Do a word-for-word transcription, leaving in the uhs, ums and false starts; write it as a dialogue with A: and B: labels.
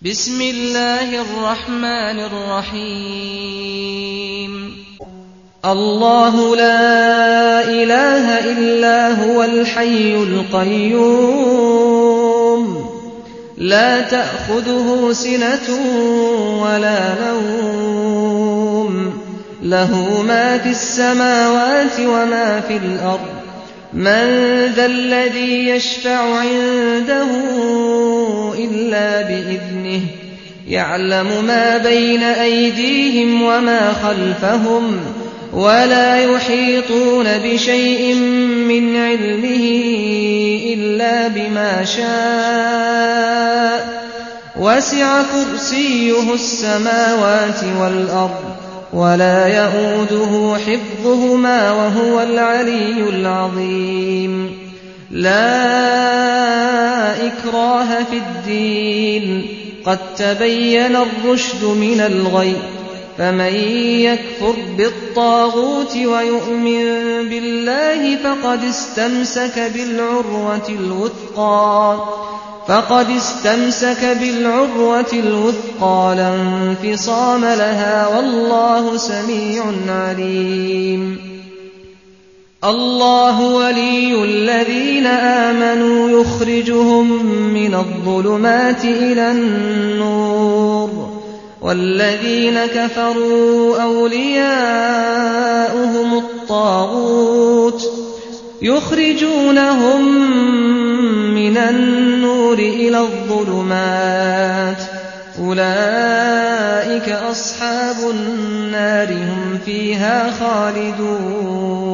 A: بسم الله الرحمن الرحيم الله لا إله إلا هو الحي القيوم لا تأخذه سنة ولا نوم له ما في السماوات وما في الأرض من ذا الذي يشفع عنده إلا بإذنه يعلم ما بين أيديهم وما خلفهم ولا يحيطون بشيء من علمه إلا بما شاء وسع كرسيه السماوات والأرض ولا يئوده حفظهما وهو العلي العظيم لا إكراه في الدين قد تبين الرشد من الغي فمن يكفر بالطاغوت ويؤمن بالله فقد استمسك بالعروة الوثقى فقد استمسك بالعروة الوثقى لا انفصام لها والله سميع عليم الله ولي الذين آمنوا يخرجهم من الظلمات إلى النور والذين كفروا أولياؤهم الطاغوت يخرجونهم من النور إلى الظلمات أولئك أصحاب النار هم فيها خالدون